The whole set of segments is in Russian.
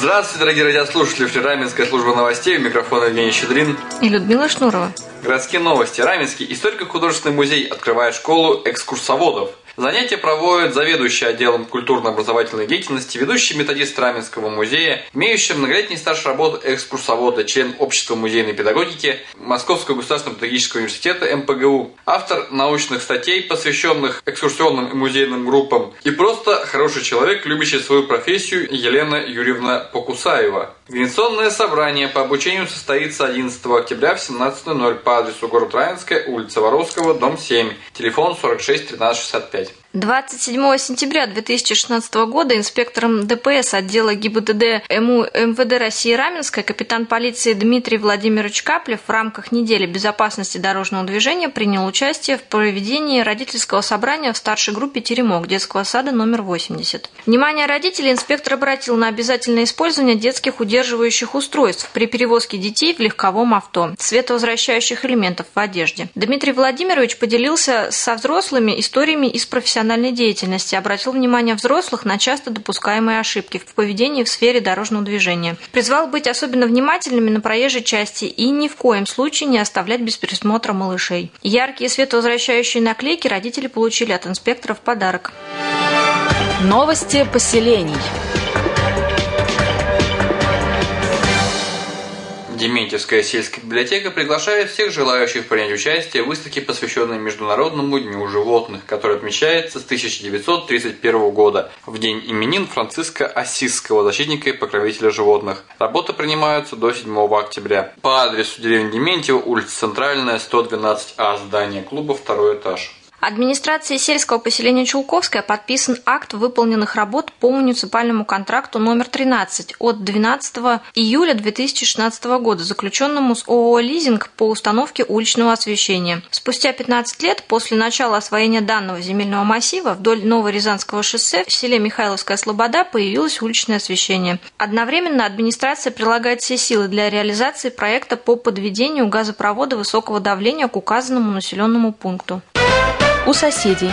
Здравствуйте, дорогие радиослушатели. Раменская служба новостей. У микрофона Евгений Щедрин и Людмила Шнурова. Городские новости. Раменский историко-художественный музей открывает школу экскурсоводов. Занятия проводит заведующий отделом культурно-образовательной деятельности, ведущий методист Раменского музея, имеющий многолетний стаж работы экскурсовода, член Общества музейной педагогики Московского государственного педагогического университета МПГУ, автор научных статей, посвященных экскурсионным и музейным группам, и просто хороший человек, любящий свою профессию, Елена Юрьевна Покусаева. Организационное собрание по обучению состоится 11 октября в 17:00 по адресу город Раменская, улица Воровского, дом 7, телефон 46 13 65. 27 сентября 2016 года инспектором ДПС отдела ГИБДД МУ МВД России Раменская капитан полиции Дмитрий Владимирович Каплев в рамках недели безопасности дорожного движения принял участие в проведении родительского собрания в старшей группе «Теремок» детского сада номер 80. Внимание родителей инспектор обратил на обязательное использование детских удерживающих устройств при перевозке детей в легковом авто, световозвращающих элементов в одежде. Дмитрий Владимирович поделился со взрослыми историями из профессиональной деятельности, обратил внимание взрослых на часто допускаемые ошибки в поведении в сфере дорожного движения. Призвал быть особенно внимательными на проезжей части и ни в коем случае не оставлять без присмотра малышей. Яркие световозвращающие наклейки родители получили от инспектора в подарок. Новости поселений. Дементьевская сельская библиотека приглашает всех желающих принять участие в выставке, посвященной Международному дню животных, который отмечается с 1931 года, в день именин Франциска Ассизского, защитника и покровителя животных. Работы принимаются до 7 октября. По адресу деревня Дементьево, улица Центральная, 112А, здание клуба, 2-й этаж. Администрацией сельского поселения Чулковское подписан акт выполненных работ по муниципальному контракту номер 13 от 12 июля 2016 года, заключенному с ООО «Лизинг» по установке уличного освещения. Спустя 15 лет после начала освоения данного земельного массива вдоль Новорязанского шоссе в селе Михайловская Слобода появилось уличное освещение. Одновременно администрация прилагает все силы для реализации проекта по подведению газопровода высокого давления к указанному населенному пункту. У соседей.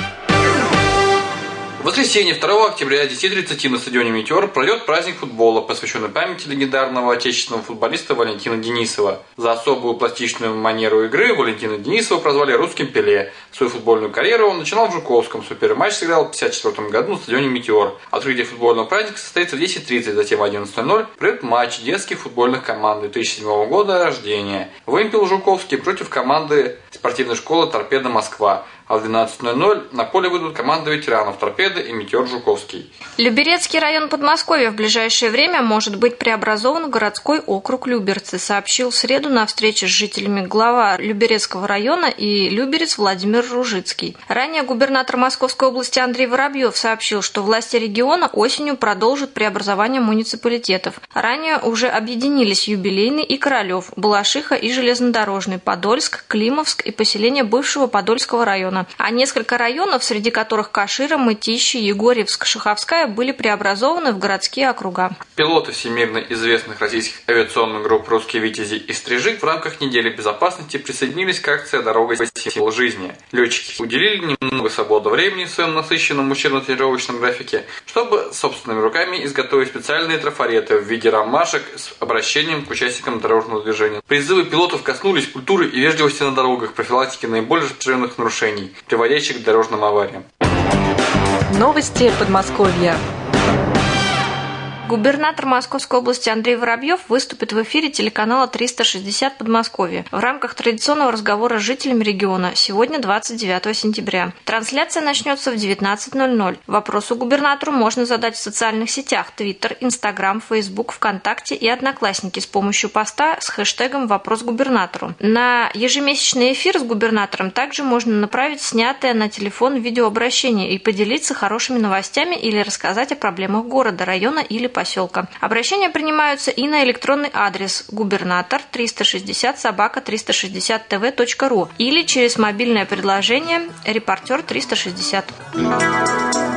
В воскресенье 2 октября о 10:30 на стадионе «Метеор» пройдет праздник футбола, посвященный памяти легендарного отечественного футболиста Валентина Денисова. За особую пластичную манеру игры Валентина Денисова прозвали «русским Пеле». Свою футбольную карьеру он начинал в Жуковском. Свой первый матч сыграл в 1954 году на стадионе «Метеор». Открытие футбольного праздника состоится в 10:30, затем в 11:00 пройдет матч детских футбольных команд 2007 года рождения. Вымпел Жуковский против команды спортивной школы «Торпедо Москва». А в 12:00 на поле выйдут команды ветеранов «Торпедо» и «Метеор» Жуковский. Люберецкий район Подмосковья в ближайшее время может быть преобразован в городской округ Люберцы, сообщил в среду на встрече с жителями глава Люберецкого района и Люберец Владимир Ружицкий. Ранее губернатор Московской области Андрей Воробьев сообщил, что власти региона осенью продолжат преобразование муниципалитетов. Ранее уже объединились Юбилейный и Королев, Балашиха и Железнодорожный, Подольск, Климовск и поселение бывшего Подольского района. А несколько районов, среди которых Кашира, Мытищи, Егорьевск, Шаховская, были преобразованы в городские округа. Пилоты всемирно известных российских авиационных групп «Русские Витязи» и «Стрижи» в рамках недели безопасности присоединились к акции «Дорога символ жизни». Летчики уделили немного свободного времени в своем насыщенном учебно-тренировочном графике, чтобы собственными руками изготовить специальные трафареты в виде ромашек с обращением к участникам дорожного движения. Призывы пилотов коснулись культуры и вежливости на дорогах, профилактики наиболее распространенных нарушений, приводящих к дорожным авариям. Новости Подмосковья. Губернатор Московской области Андрей Воробьев выступит в эфире телеканала 360 Подмосковье в рамках традиционного разговора с жителями региона сегодня 29 сентября. Трансляция начнется в 19:00. Вопросы губернатору можно задать в социальных сетях Twitter, Instagram, Facebook, ВКонтакте и Одноклассники с помощью поста с хэштегом «Вопрос губернатору». На ежемесячный эфир с губернатором также можно направить снятое на телефон видеообращение и поделиться хорошими новостями или рассказать о проблемах города, района или поселка. Обращения принимаются и на электронный адрес gubernator360@360tv.ru или через мобильное приложение «Репортер 360».